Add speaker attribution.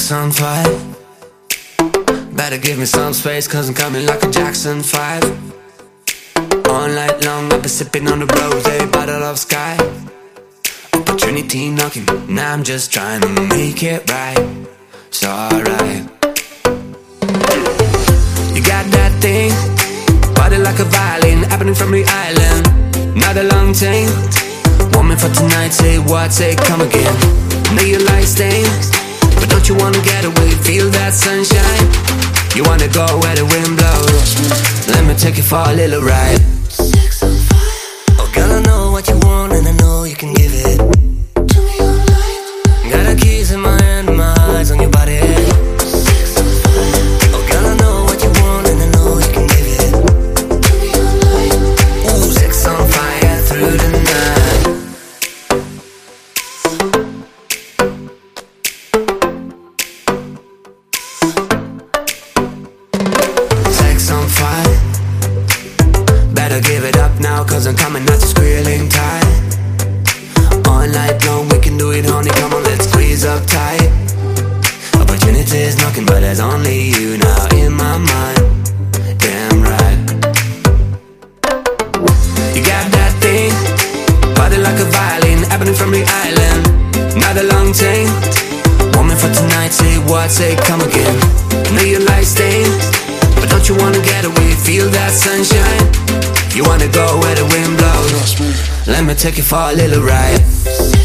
Speaker 1: sex on fire. Better give me some space, cause I'm coming like a Jackson 5. All night long I've been sipping on the rosé bottle of Sky. Opportunity knocking, now I'm just trying to make it right. It's alright. You got that thing, body like a violin, happening from the island. Not a long time, woman for tonight, say what, say come again. Know you like staying, but don't you wanna get away, feel that sunshine. You wanna go where the wind blows, let me take you for a little ride. Oh girl, I know what you want and I know you can give it to me all night. Got the keys in my hand and my eyes on your body. Oh girl, I know what you want and I know you can give it to me all night. Ooh, sex on fire through the night. Sex on fire. Better give it up now, cause I'm coming at you squealing tight. All night long we can do it, honey, come on, let's squeeze up tight. Opportunity is knocking, but there's only you now in my mind. Damn right. You got that thing, body like a violin, happening from the island. Not a long time, woman for tonight, say what, say come again. Know you like staying, but don't you wanna get away, feel that sunshine. You wanna go where the wind blows, let me take you for a little ride.